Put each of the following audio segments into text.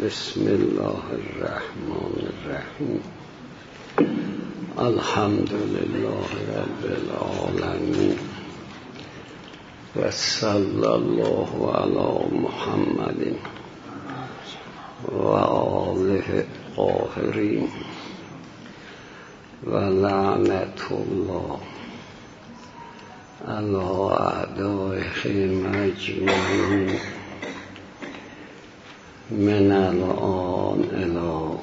بسم الله الرحمن الرحیم. الحمد لله رب العالمین و صلی الله علی محمد و آله الطاهرین و لعنت الله علی اعدائه مجمعین من الان الی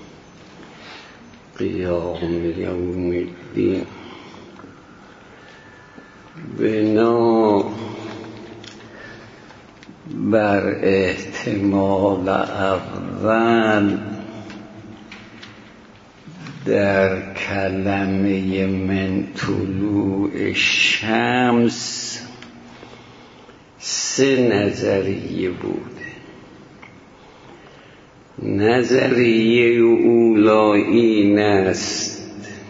قیام یوم الدین. بنا بر احتمال اول در کلمه من طلوع شمس سه نظریه بود. نظریه اولی این است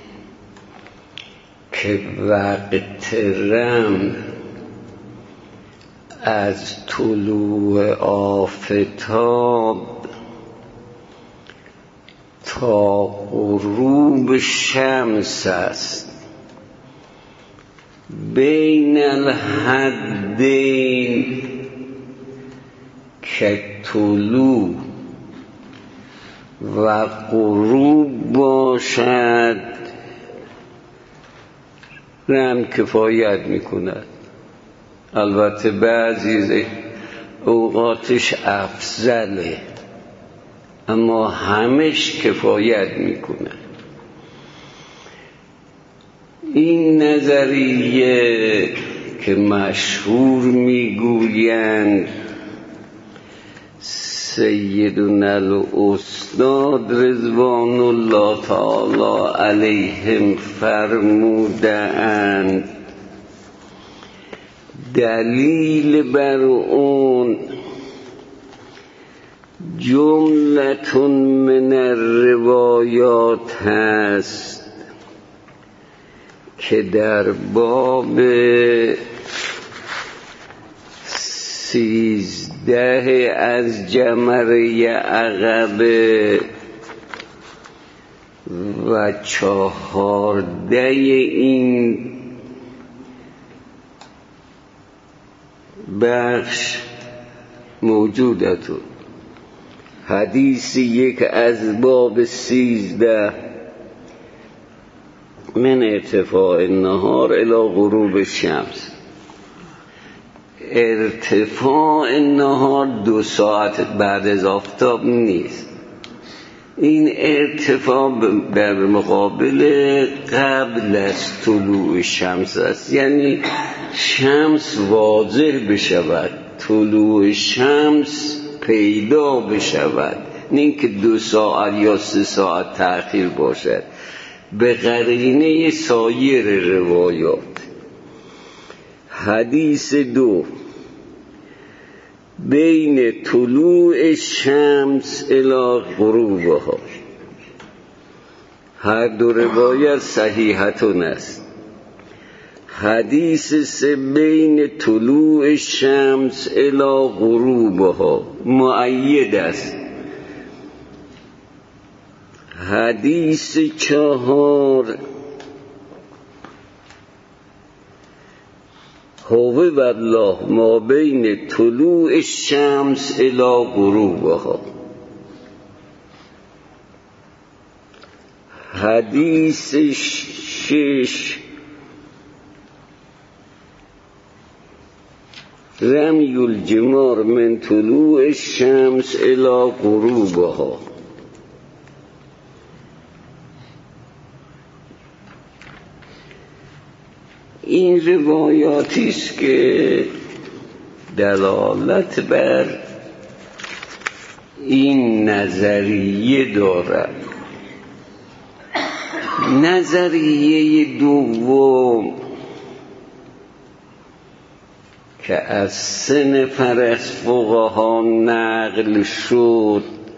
که وقت رم از طلوع آفتاب تا غروب شمس است. بین الحدین که طلوع و غروب باشد رم کفایت میکند. البته بعضی اوقاتش افضله اما همش کفایت میکند. این نظریه که مشهور میگویند سیدنا الاستاد رضوان الله تعالی علیهم فرمودند دلیل بر اون جملتون من الروایات هست که در باب 13 از جمره عقبه و 14 این بخش موجودتون. حدیث یک از باب 13 من ارتفاع النهار الی غروب الشمس. ارتفاع النهار 2 ساعت بعد از آفتاب نیست. این ارتفاع در مقابل قبل از طلوع شمس است، یعنی شمس واضح بشود، طلوع شمس پیدا بشود، نه اینکه 2 ساعت یا 3 ساعت تأخیر باشد به قرینه سایر روایات. حدیث 2 بین طلوع شمس الی غروبها. هر دو روایت صحیحتون است. حدیث 3 بین طلوع شمس الی غروبها مؤید است. حدیث 4 هو والله ما بین طلوع شمس الی غروبها. حدیث 6 رمی الجمار من طلوع شمس الی غروبها. این روایاتی است که دلالت بر این نظریه دارد. نظریه دوم که از 3 نفر از فقها نقل شد،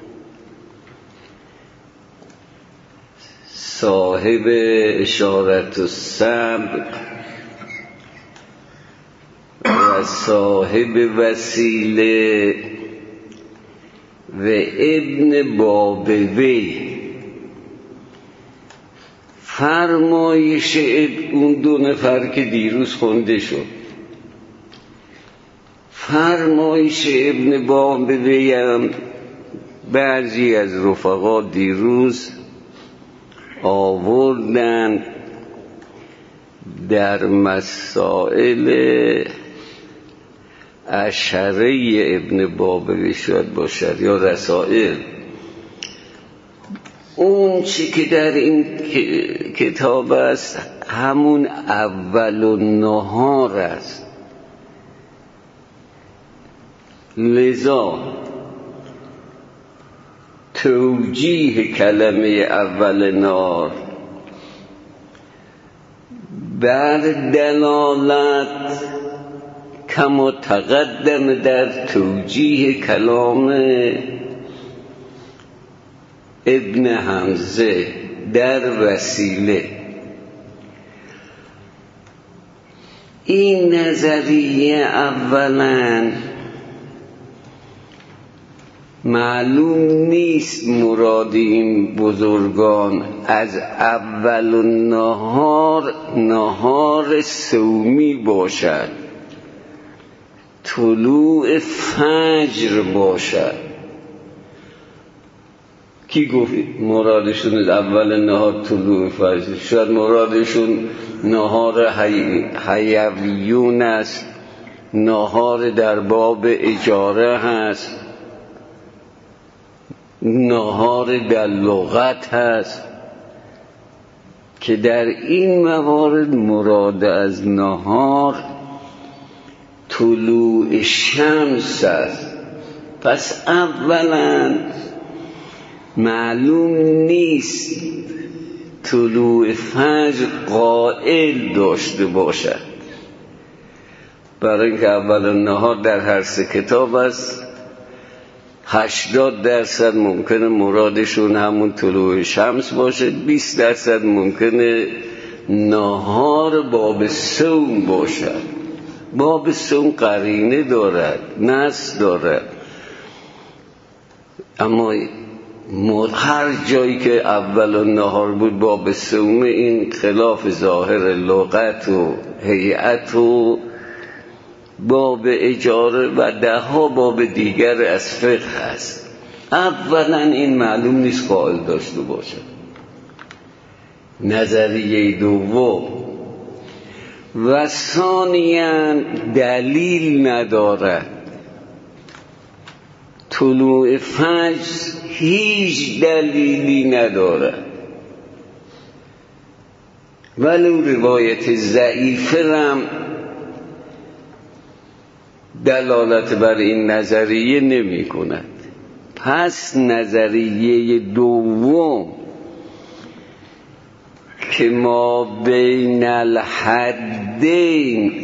صاحب اشارت السبق و صاحب وسیله و ابن بابوی. فرمایش اون دو نفر که دیروز خونده شد، فرمایش ابن بابوی هم بعضی از رفقا دیروز آوردن در مسائل اشعری ابن بابوی شاید باشد یا رسائل. اون چی که در این کتاب است همون اول النهار است. لذا توجیه کلمه اول نهار بر دلالت کما تقدم در توجیه کلام ابن حمزه در وسیله. این نظریه اولا معلوم نیست مراد این بزرگان از اول النهار نهار صومی باشد، طلوع فجر باشد. کی گفت مرادشون اول نهار طلوع فجر؟ شاید مرادشون نهار حیویون است، نهار در باب اجاره هست، نهار در لغت هست که در این موارد مراد از نهار طلوع شمس است. پس اولا معلوم نیست طلوع فجر قائل داشته باشد، برای اینکه اول نهار در هر سه کتاب است. 80% ممکنه مرادشون همون طلوع شمس باشه، 20% ممکنه نهار باب صوم باشد. باب صوم قرینه دارد، نص دارد، اما هر جایی که اول نهار بود باب صوم، این خلاف ظاهر لغت و هیئت و باب اجاره و ده ها باب دیگر از فقه هست. اولا این معلوم نیست قائل داشته باشه. نظریه دوم و ثانیاً دلیل ندارد. طلوع فجر هیچ دلیلی ندارد، ولو روایت ضعیفه هم دلالت بر این نظریه نمی کند. پس نظریه دوم که ما بین الحدین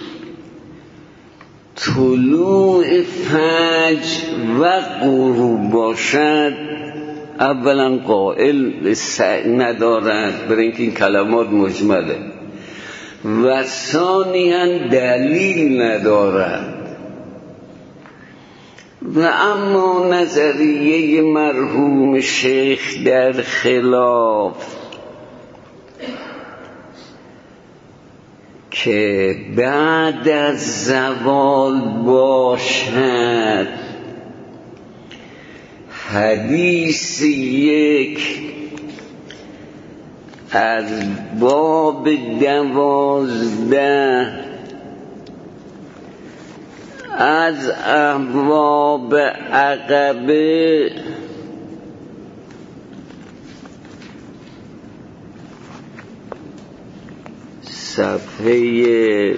طلوع فجر و غروب باشد، اولا قائل ندارد برای اینکه این کلمات مجمله، و ثانیاً دلیل ندارد. و اما نظریه مرحوم شیخ در خلاف که بعد از زوال باشد، حدیث یک از باب 12 از ابواب عقبه صفحه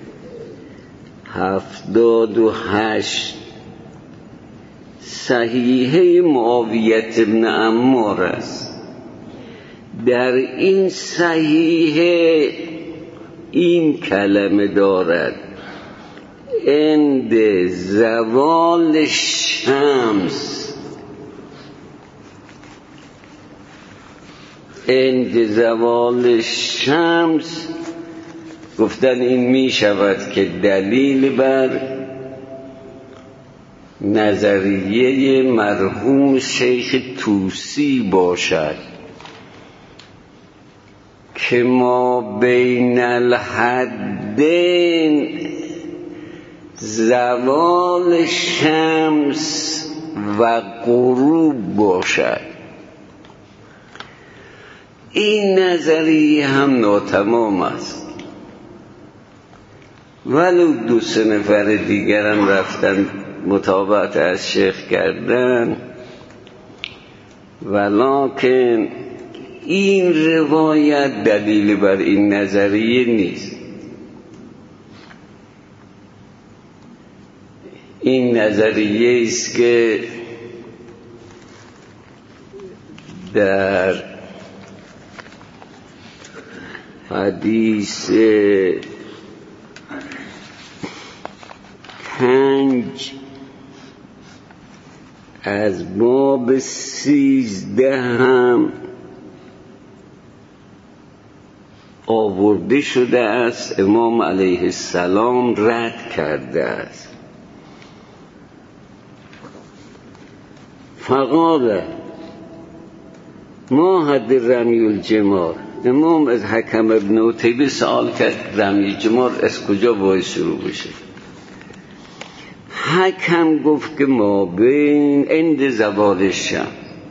78 صحیحه معاویه بن عمار است. در این صحیحه این کلمه دارد: عند زوال شمس. عند زوال شمس گفتن این می شود که دلیل بر نظریه مرحوم شیخ طوسی باشد که ما بین الحدین زوال شمس و غروب باشد. این نظریه هم ناتمام است، ولو 2-3 نفر دیگرم رفتن متابعت از شیخ کردن، ولکن این روایت دلیل بر این نظریه نیست. این نظریه است که در حدیث 5 از باب 13 هم آورده شده است. امام علیه السلام رد کرده است. فقال ما حد رمی الجمار. امام از حکم ابن عتیبه سوال کرد رمی جمار از کجا باید شروع بشه؟ حکم گفت که ما بین عند زوال شمس.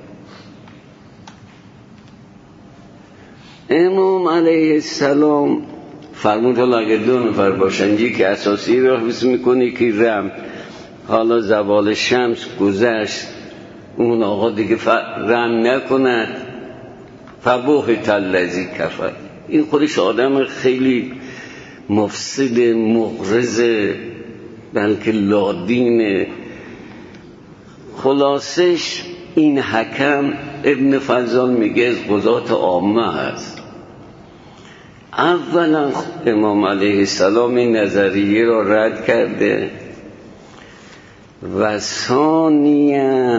امام علیه السلام فرمود حالا اگر 2 نفر باشن، یکی اساسی را حفظ میکنه که رم، حالا زوال شمس گذشت اون آقا دیگه رم نکند، فبهت الذی کفر. این خودش آدم خیلی مفسد مغرض بلکه لادینه. خلاصش این حکم ابن فضال میگه از قضات عامه هست. اولا امام علیه السلام این نظریه را رد کرده و ثانیاً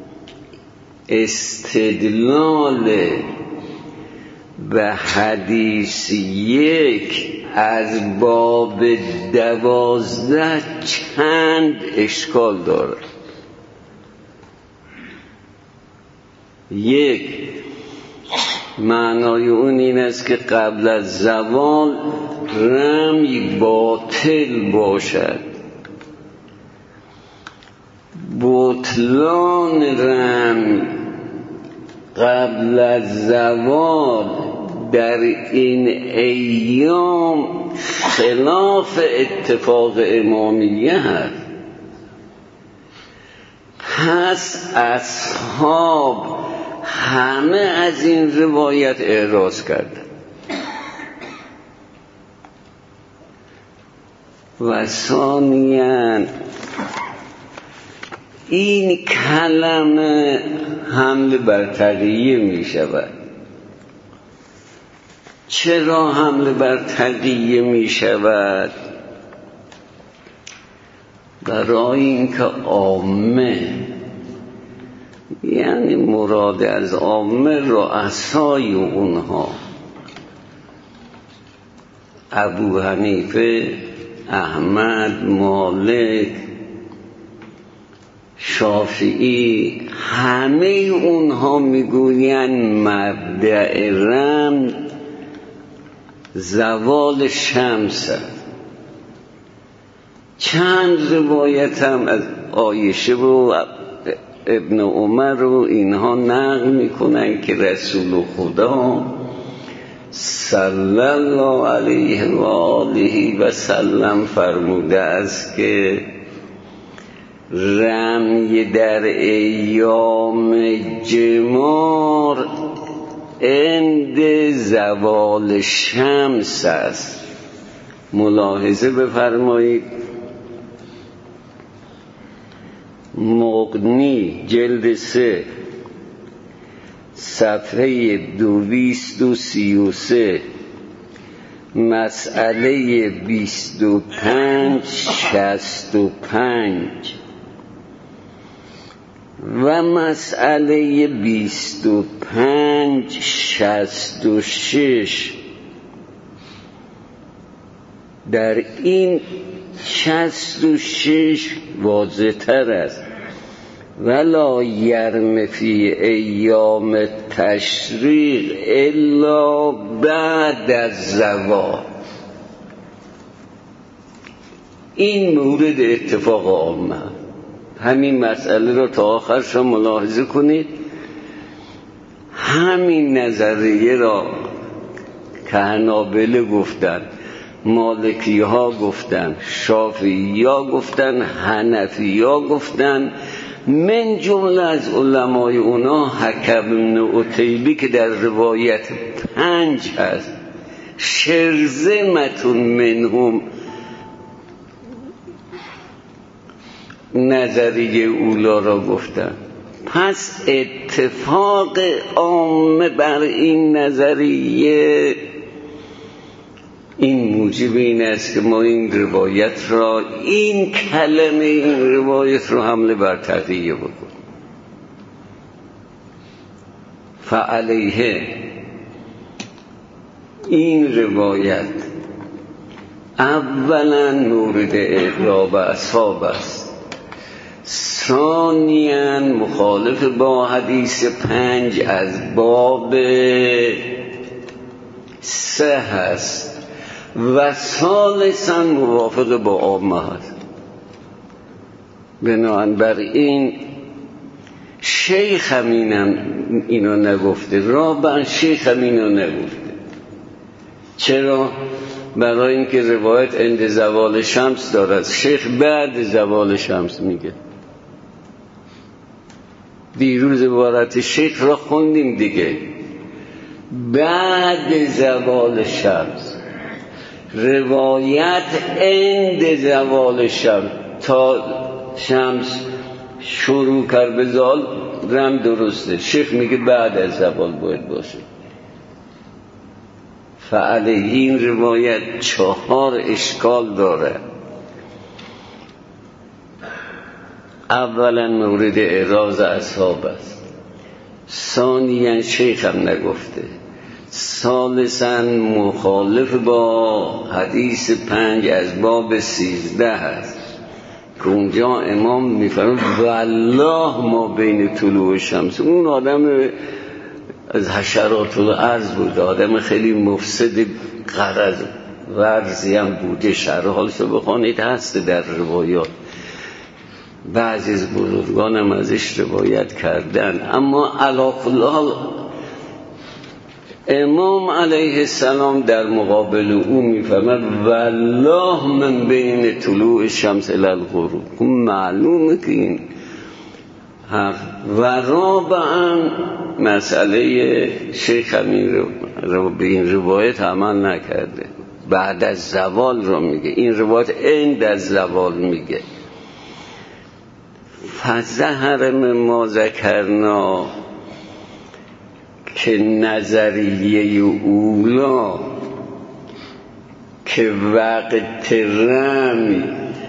استدلال به حدیث 1 از باب 12 چند اشکال دارد. 1 معنای اون این است که قبل از زوال رمی باطل باشد. بطلان رمی قبل از زوال در این ایام خلاف اتفاق امامیه هست. پس اصحاب همه از این روایت اعراض کردند و ثانیاً این کلمه حمل بر تقیه می شود. چرا حمل بر تقیه می شود؟ برای اینکه عامه، یعنی مراد از عامه رؤسای اونها، ابو حنیفه، احمد، مالک، شافعی، همه اونها میگویند مبدأ رم زوال شمس است. چند روایت هم از عایشه و ابن عمر رو اینها نقل میکنن که رسول خدا صلی الله علیه و آله و سلم فرموده است که رمی در ایام جمار عند زوال شمس است. ملاحظه بفرمایید، مغنی جلد 3 صفحه 233 مسئله 2565 و مسئله 2566 در این 66 واضح تر است. ولا یرم فی ایام تشریق الا بعد از زوال. این مورد اتفاق عامه. همین مسئله رو تا آخر شما ملاحظه کنید. همین نظریه را که حنابله گفتن، مالکی ها گفتن، شافعی ها گفتن، حنفی ها گفتن، من جمله از علمای اونا حکم بن عتیبی که در روایت 5 هست، شرذمتون منهم نظریه اولا را گفتن. پس اتفاق عامه بر این نظریه این موجب این است که ما این روایت را، این کلمه این روایت را حمله بر تقیه بکنیم. فعلیه این روایت اولا مورد اعراب اصحاب است، ثانیاً مخالف با حدیث 5 از باب 3 هست و ثالثاً موافق با عامه هست. بنابراین شیخ هم اینو نگفته، رابعاً شیخ هم اینو نگفته. چرا؟ برای اینکه روایت عند زوال شمس دارد، شیخ بعد زوال شمس میگه. دیروز عبارت شیخ را خوندیم دیگه، بعد زوال شمس. روایت عند زوال شمس، تا شمس شروع کرد به زوال رم درسته، شیخ میگه بعد از زوال باید باشه. فعلیه این روایت 4 اشکال داره. اولا مورد اعراض اصحاب است، ثانیاً شیخ هم نگفته، ثالثاً مخالف با حدیث 5 از باب 13 هست که اونجا امام میفرماید والله ما بین طلوع شمس. اون آدم از حشرات الارض بود، آدم خیلی مفسد غرض ورزی هم بوده، شرح حالشو بخونید هست در روایات، بعضی از بزرگان هم ازش روایت کردن. اما علی کل حال امام علیه السلام در مقابل او میفرماید والله من بین طلوع شمس الی الغروب. معلومه که این حق. و رابعاً مسئله شیخ همین رو به این روایت عمل نکرده، بعد از زوال رو میگه، این روایت عند از زوال میگه. فظهر ما ذکرنا که نظریه اولا که وقت رمی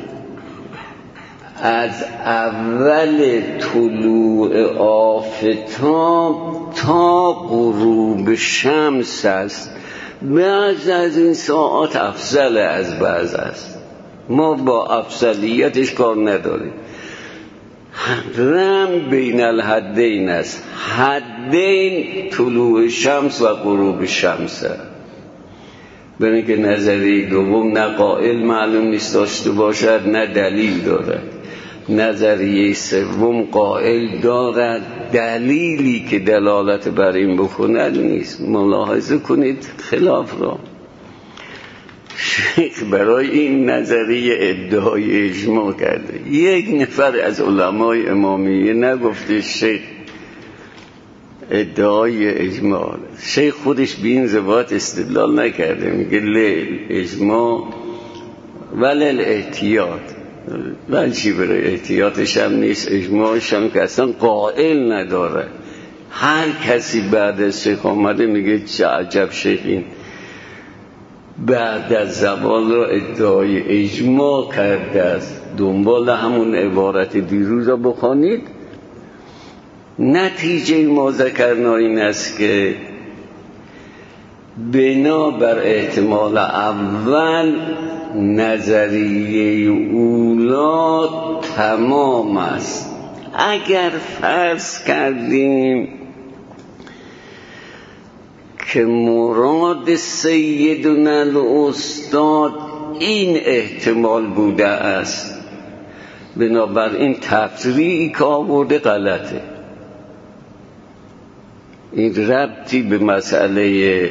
از اول طلوع آفتاب تا غروب شمس است، بعض از این ساعات افضل از بعض است. ما با افضلیتش کار نداریم. رم بین الحدین است، حدین طلوع شمس و غروب شمس. برای که نظریه دوم نه قائل معلوم نیست داشته باشد نه دلیل دارد، نظریه سوم قائل دارد دلیلی که دلالت بر این بکند نیست. ملاحظه کنید خلاف را. شیخ برای این نظریه ادعای اجماع کرده، یک نفر از علمای امامیه نگفته شیخ ادعای اجماع. شیخ خودش به این روایت استدلال نکرده، میگه لیل اجماع ولل احتیاط، ولی چی برای احتیاطش هم نیست، اجماعش هم که اصلا قائل نداره. هر کسی بعد از شیخ آمده میگه چه عجب شیخ این بعد از زوال را ادعای اجماع کرده است. دنبال همون عبارت دیروز را بخوانید. نتیجه ما ذکرنا این است که بنابر احتمال اول نظریه اولا تمام است. اگر فرض کردیم که مراد سیدنا الاستاد این احتمال بوده است، بنابراین تفریعی که آورده غلطه. این ربطی به مسئله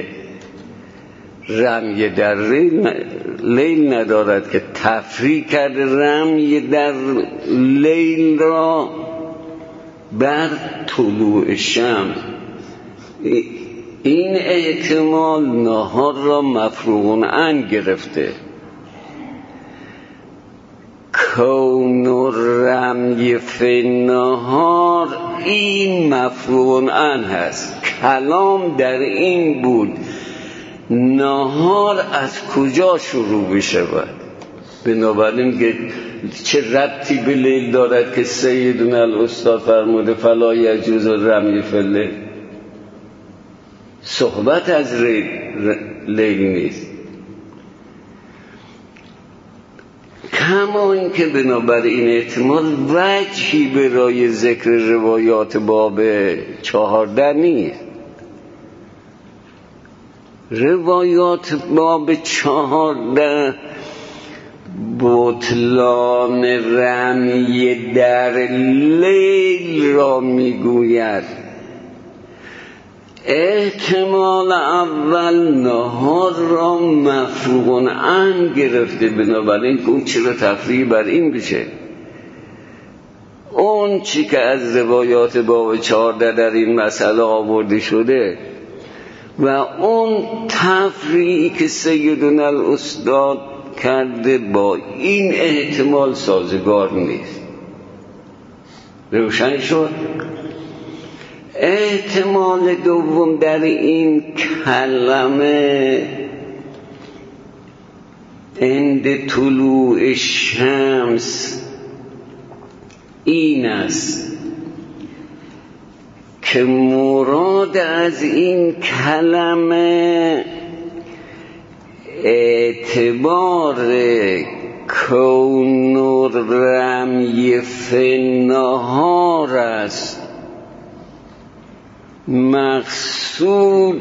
رمی در لیل ندارد که تفریع کرده رمی در لیل را بر طلوع شمس. این احتمال نهار را مفروغ عن گرفته. کون رمی فی النهار این مفروغ عن هست. کلام در این بود نهار از کجا شروع بشود. بنابراین چه ربطی به لیل دارد که سیدنا الاستاد فرموده فلا یجوز رمی فی اللیل؟ صحبت از لیل نیست. کما اینکه بنابراین احتمال وجهی برای ذکر روایات باب 14 نیست. روایات باب 14 بطلان رمی در لیل را میگوید. احتمال اول نهار را مفروغ عن گرفته، بنابراین اون چرا تفریع بر این بشه؟ اون چی که از روایات باب 14 در این مسئله آورده شده و اون تفریعی که سیدنا الاستاد کرده با این احتمال سازگار نیست. روشن شد؟ احتمال دوم در این کلمه عند طلوع شمس این است که مراد از این کلمه اعتبار کون رمی فی النهار است. مقصود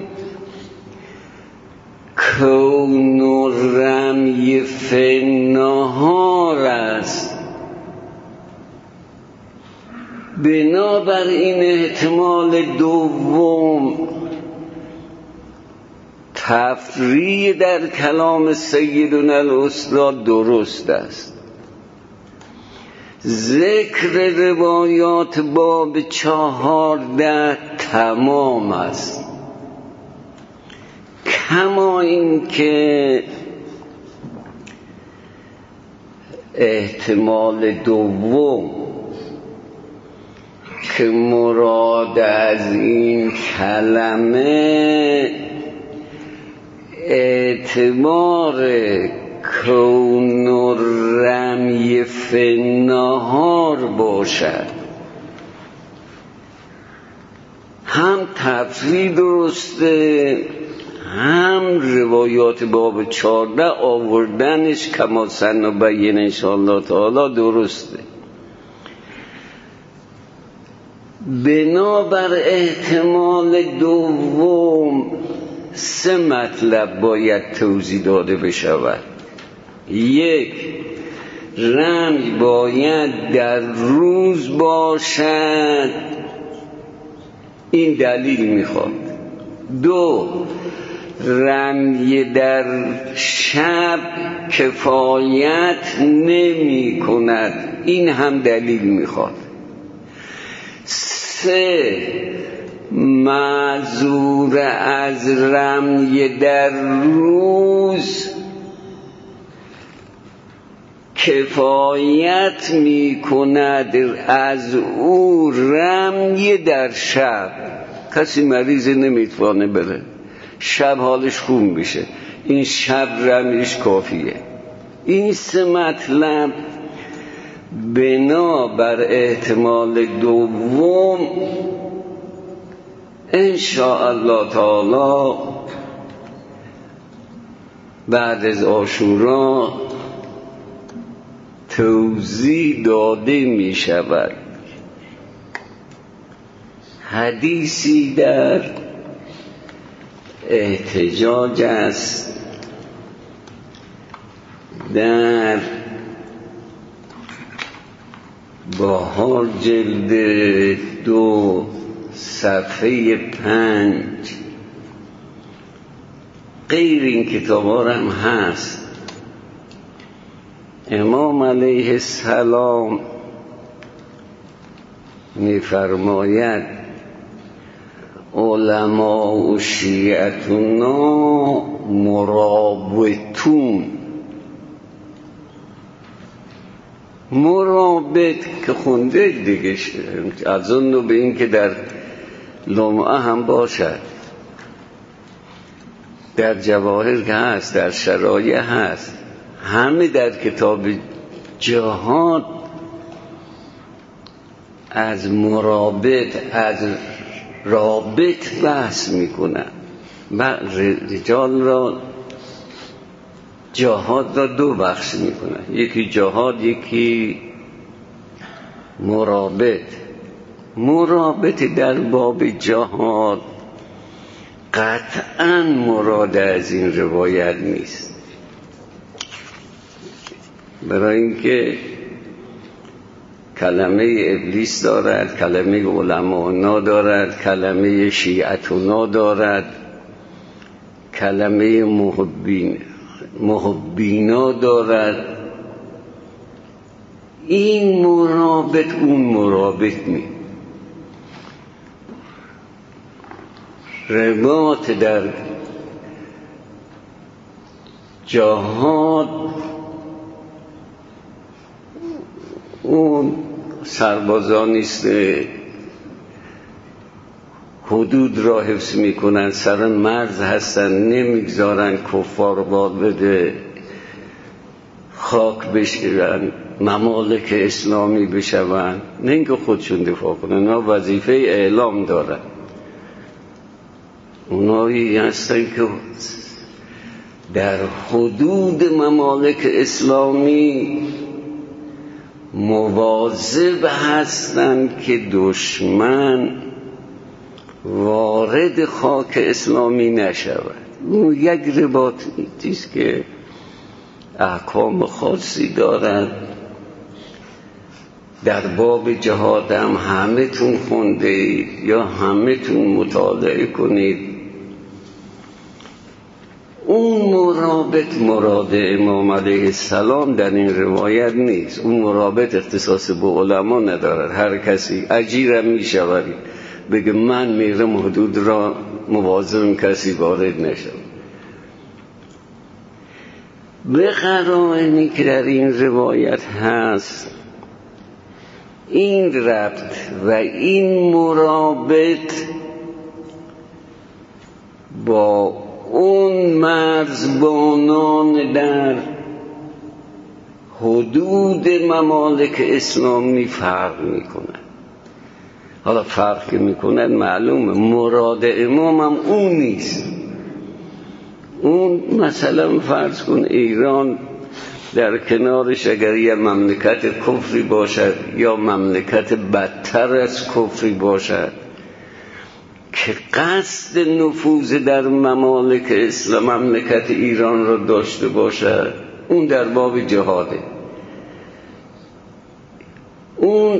کون رمی فی النهار است. بنابر این احتمال دوم تفریع در کلام سیدنا الاستاد درست است. ذکر روایات باب 14 تمام است. کما این که احتمال دوم که مراد از این کلمه اعتبار کون رمی فی النهار باشد، هم تفریع درسته هم روایات باب 14 آوردنش کما سنبین انشاءالله تعالی درسته. بنابر احتمال دوم 3 مطلب باید توضیح داده بشود. 1. رمی باید در روز باشد، این دلیل میخواد. 2. رمی در شب کفایت نمی کند، این هم دلیل میخواد. 3. معذور از رمی در روز کفایت می کند از او رمی در شب. کسی مریض نمیتوانه بره، شب حالش خوب میشه، این شب رمیش کافیه. این 3 مطلب بنابر احتمال دوم انشاءالله تعالی بعد از عاشورا توضیح داده می شود. حدیثی در احتجاج است در بهار جلد 2 صفحه 5 غیر این کتابا هم هست. امام علیه السلام می‌فرماید علماء و شیعتنا مرابطون. مرابط که خونده دیگه از اون به این که در لمعه هم باشد، در جواهر که هست، در شرایع هست، همه در کتاب جهاد از مرابط، از رابط بحث میکنن. رجال را جهاد را 2 بخش میکنن، یکی جهاد، یکی مرابط. مرابط در باب جهاد قطعاً مراد از این روایت نیست، برای اینکه کلمه ابلیس دارد، کلمه علماء دارد، کلمه شیعتنا دارد، کلمه محبینا دارد. این مرابط اون مرابط نیست. رباط در جهاد اون سربازان است حدود را حفظ میکنن، سر مرز هستن، نمیگذارن کفار باد بده، خاک بشیرن، ممالک اسلامی بشون، نه اینکه خودشون دفاع کنن، اونا وظیفه اعلام دارن. اونایی هستن که در حدود ممالک اسلامی مواظب هستند که دشمن وارد خاک اسلامی نشود. اون یک رباطی است که احکام خاصی دارد. در باب جهاد هم همه تون خونده اید یا همه تون مطالعه کنید. اون مرابط مراد امام علیه السلام در این روایت نیست. اون مرابط اختصاص به علما ندارد. هر کسی اجیرم می شود بگه من میرم حدود را مواظبم کسی وارد نشود. به قرائنی که در این روایت هست، این ربط و این مرابط با اون مرزبانان در حدود ممالک اسلامی فرق میکنن. حالا فرق که میکنن معلومه، مراد امام هم اون نیست. اون مثلا فرض کن ایران در کنارش اگر یه مملکت کفری باشد یا مملکت بدتر از کفری باشد که قصد نفوذ در ممالک اسلام مملکت ایران را داشته باشد، اون در باب جهاده. اون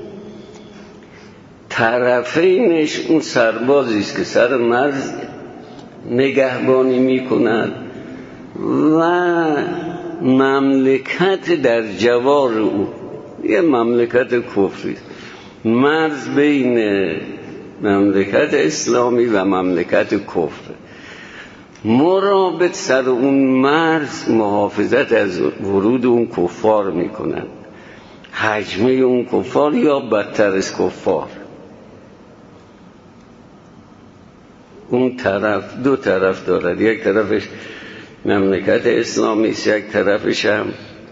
طرفینش اون سربازی است که سر مرز نگهبانی میکند و مملکت در جوار او، یه مملکت کفری، مرز بین مملکت اسلامی و مملکت کفر. مرابط سر اون مرز محافظت از ورود اون کفار میکنن، حجمه اون کفار یا بدتر از کفار. اون طرف 2 طرف دارد، یک طرفش مملکت اسلامی است، یک طرفش هم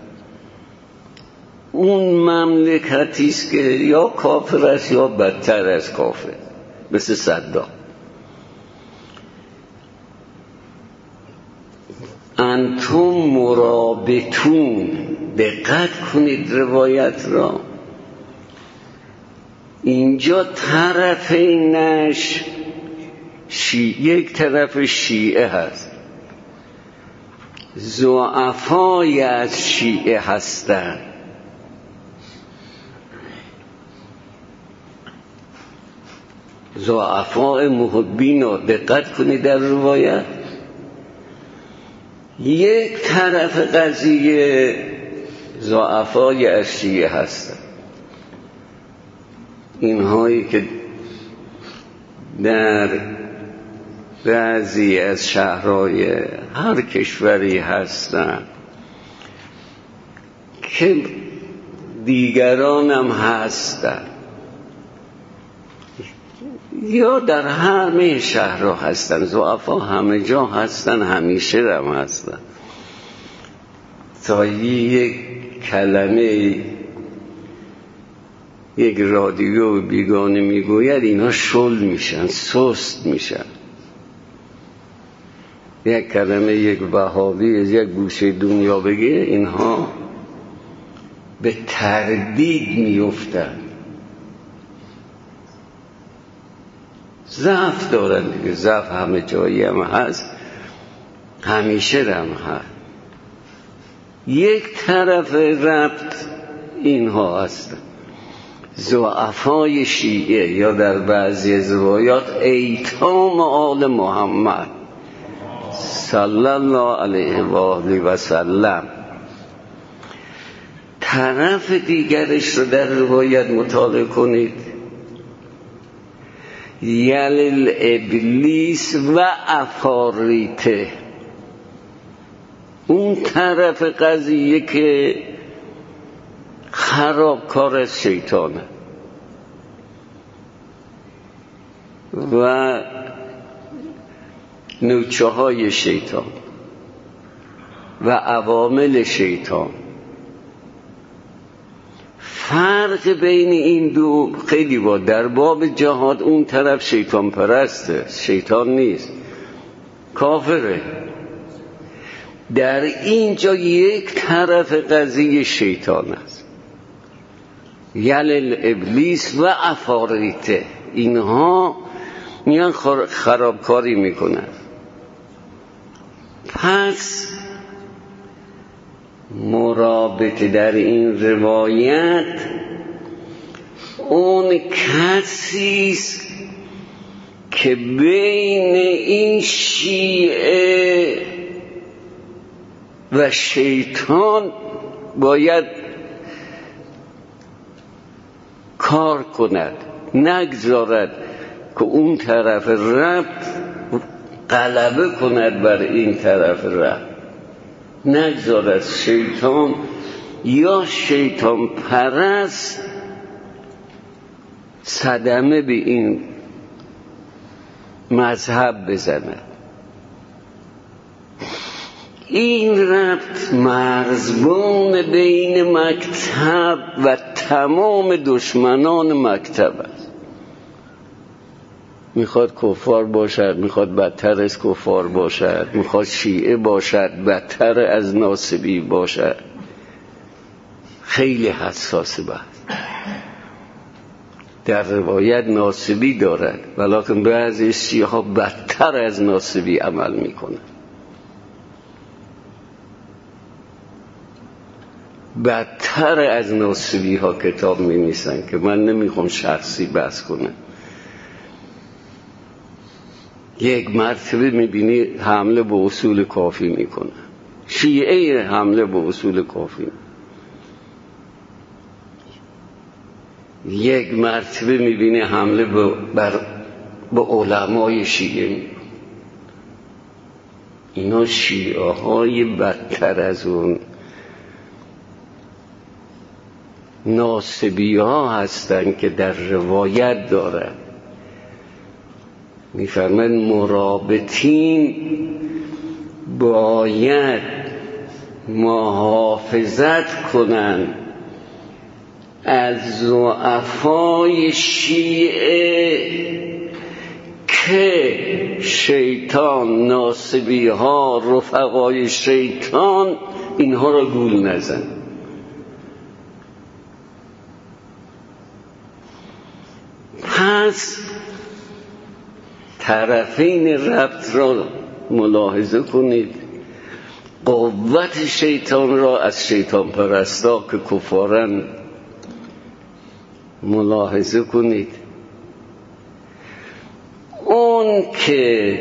اون مملکتی است که یا کافر است یا بدتر از کافر، مثل صدام. انتم مرابطون. دقت کنید روایت را، اینجا طرفینش یک طرف شیعه هست، ضعفای از شیعه هستند. ضعفای محبین رو دقت کنید در روایت، یک طرف قضیه ضعفای از شیعه هستند. اینهایی که در بعضی از شهرهای هر کشوری هستند که دیگران هم هستند، یا در همه شهرها هستند، ضعفا همه جا هستند، همیشه هم هستند. تا یک کلمه یک رادیو بیگانه میگوید اینا شل میشن، سست میشن. یک کلمه یک وهابی از یک گوشه دنیا بگه، اینها به تردید میفتن. ضعف دارن دیگه، ضعف همه جایی هم هست، همیشه هم هست. یک طرف ربط اینها هستن، ضعفای شیعه، یا در بعضی از روایات ایتام آل محمد صلی الله علیه و آله و سلم. طرف دیگرش رو در روایت مطالعه کنید، یل ابلیس و افاریته. اون طرف قضیه که خرابکار از شیطانه و نوچه های شیطان و عوامل شیطان. فرق بین این دو خیلی با در باب جهاد اون طرف شیطان پرسته، شیطان نیست، کافره. در اینجا یک طرف قضیه شیطان است، یل ابلیس و افاریته. اینها میان خرابکاری میکنن. پس مرابطه در این روایت اون کسیست که بین این شیعه و شیطان باید کار کند، نگذارد که اون طرف ربط غلبه کند بر این طرف ربط، نگذارد شیطان یا شیطان پرست صدمه به این مذهب بزند. این ربط مرزبان بین مکتب و تمام دشمنان مکتب است. میخواد کفار باشد، میخواد بدتر از کفار باشد، میخواد شیعه باشد، بدتر از ناصبی باشد. خیلی حساس بحث. در روایت ناصبی دارد، ولیکن بعضی شیعه ها بدتر از ناصبی عمل میکنند. بدتر از ناصبی ها کتاب می نویسن که من نمیخوام شخصی بحث کنم. یک مرتبه میبینی حمله به اصول کافی میکنه، شیعه حمله به اصول کافی. یک مرتبه میبینی حمله به علمای شیعه میکنه. اینا شیعه های بدتر از اون ناصبی ها هستند که در روایت دارند. میفرماید مرابطین باید محافظت کنند از ضعفای شیعه که شیطان، ناصبی ها، رفقای شیطان، اینها را گول نزن. پس طرفین ربط را ملاحظه کنید. قوت شیطان را از شیطان پرستا که کفارن ملاحظه کنید. اون که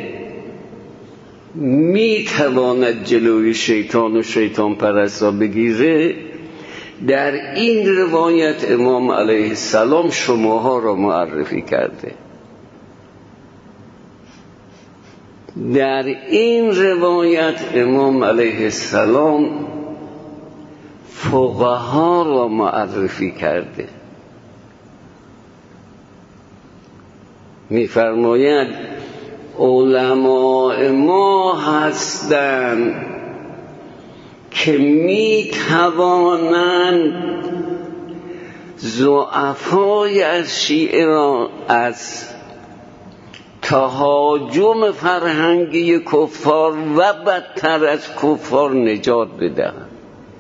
میتواند جلوی شیطان و شیطان پرستا بگیره، در این روایت امام علیه السلام شماها را معرفی کرده. در این روایت امام علیه السلام فقها را معرفی کرده. می‌فرماید علماء ما هستند که می‌توانند ضعفای از شیعه را از تهاجم فرهنگی کفار و بدتر از کفار نجات بدهند.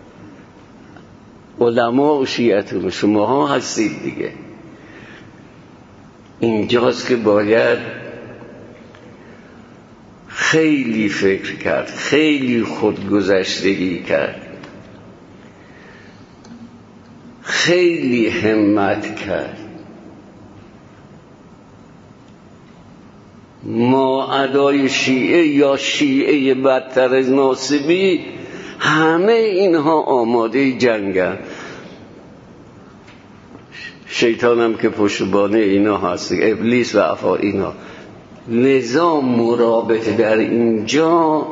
علما و شیعتون شماها هستید دیگه. اینجاست که باید خیلی فکر کرد، خیلی خودگذشتگی کرد، خیلی همت کرد. ما ادای شیعه یا شیعه بدتر از ناصبی، همه اینها آماده جنگن. شیطان هم که پشتبانه اینا هست، ابلیس و افعا اینا. لذا مرابط در اینجا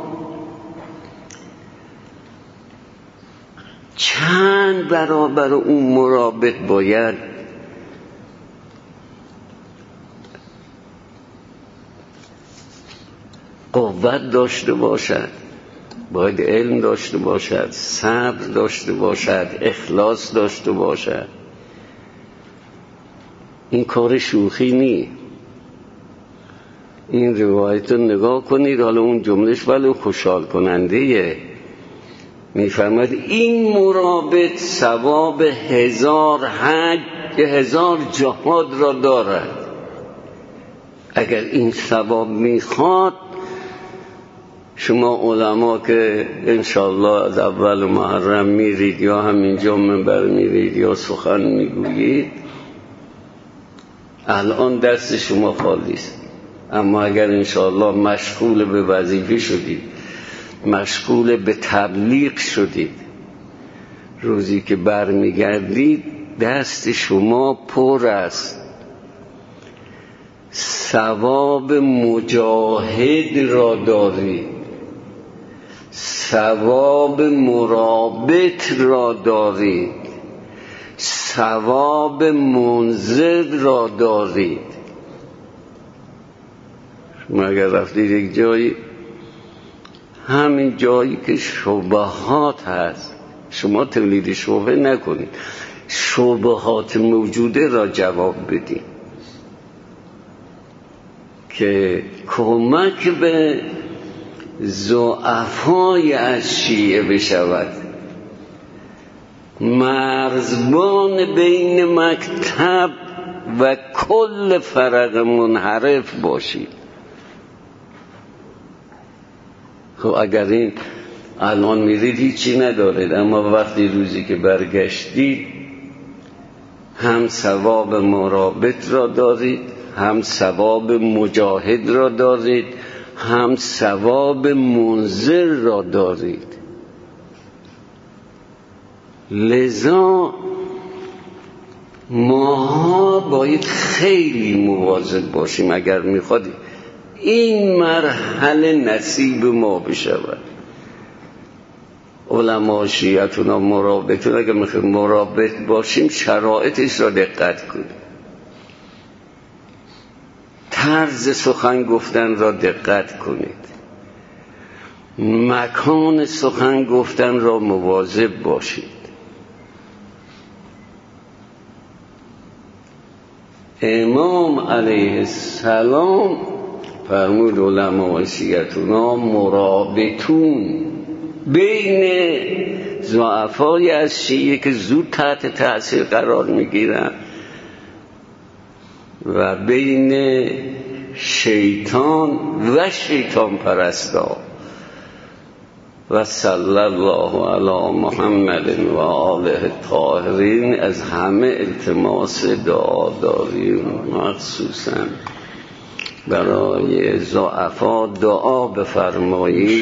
چند برابر اون مرابط باید قوت داشته باشد، باید علم داشته باشد، صبر داشته باشد، اخلاص داشته باشد. این کار شوخی نی. این روایت رو نگاه کنید. حالا اون جملهش ولی خوشحال کننده. میفرماید این مرابط ثواب 1000 حج 1000 جهاد را دارد. اگر این ثواب میخواد، شما علما که انشالله از اول محرم میرید یا همینجا منبر میرید یا سخن میگویید، الان دست شما خالی است. اما اگر انشالله مشغول به وظیفه شدید، مشغول به تبلیغ شدید، روزی که برمیگردید دست شما پر است. ثواب مجاهد را دارید، ثواب مرابط را دارید، ثواب منذر را دارید. شما اگر رفتید یک جایی، همین جایی که شبهات هست، شما تولید شبهه نکنید، شبهات موجوده را جواب بدید که کمک به ضعفای از شیعه بشود. مرزبان بین مکتب و کل فرق منحرف باشید. خب اگر این الان میرید هیچی ندارید، اما وقتی روزی که برگشتید هم ثواب مرابط را دارید، هم ثواب مجاهد را دارید، هم ثواب منذر را دارید. لذا ماها باید خیلی مواظب باشیم اگر میخواد این مرحله نصیب ما بشود. علما شیعتون و مرابطون اگر میخواد مرابط باشیم، شرایطش را دقت کنیم، طرز سخن گفتن را دقت کنید، مکان سخن گفتن را مواظب باشید. امام علیه السلام فرمود علمای سیرتونا مرابطون، بین ضعفای از شیعه که زود تحت تأثیر قرار میگیرن و بین شیطان و شیطان پرستا. و صلی الله علی محمد و آله الطاهرین. از همه التماس دعا داریم، مخصوصا برای ضعفا دعا بفرمایید.